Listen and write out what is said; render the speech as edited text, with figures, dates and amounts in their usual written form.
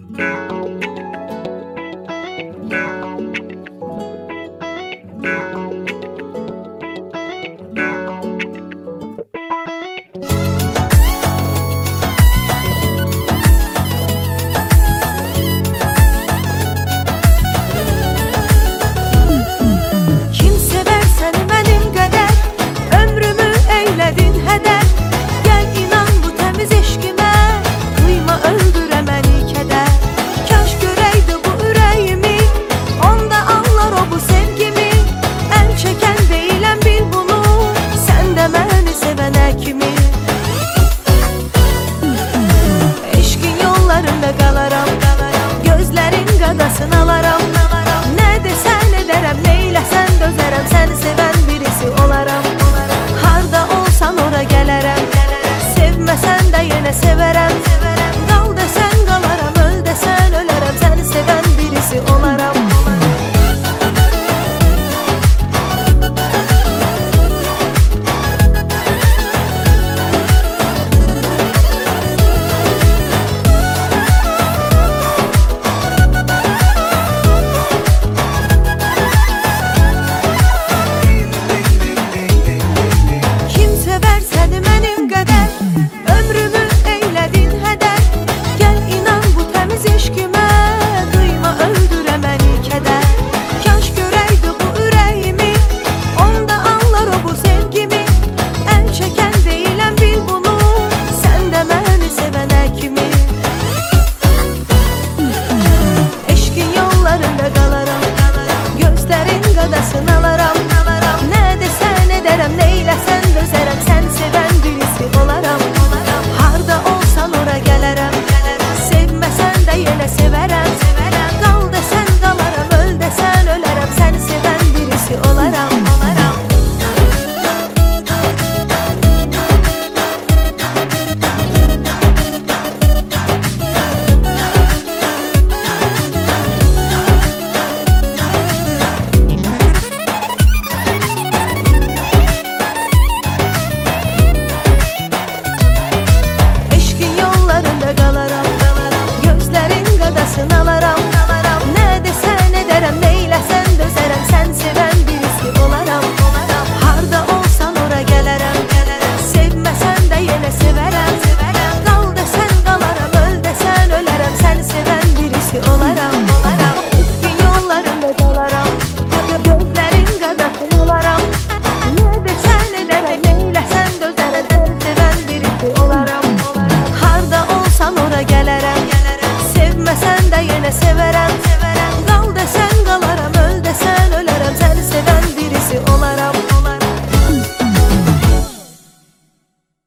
Qadasın alaram, nə desən edərəm, neyləsən dözərəm, səni sevən birisi olaram. Harda olsan ora gələrəm, sevməsən də yenə sevərəm. Qal desən qalaram, öl desən ölərəm, səni sevən birisi olaram. Qadasın alaram, nə desən edərəm, neyləsən dözərəm, səni sevən birisi olaram. Harda olsan ora gələrəm, sevməsən də yenə sevərəm. Qal desən qalaram, öl desən ölərəm, səni sevən birisi olaram. Alaram, nə desən edərəm, neyləsən dözərəm, sən sevən birisi olaram. Harda olsan ora gələrəm, sevməsən də yenə sevərəm. Qal desən qalaram, öl desən ölərəm, səni sevən birisi olaram. Üstün yollarında qalaram, gözlərin qadasın olaram. Nə desən edərəm, neyləsən dözərəm, səni sevən birisi olaram. Harda olsan ora gələrəm, sevməsən də yenə sevərəm.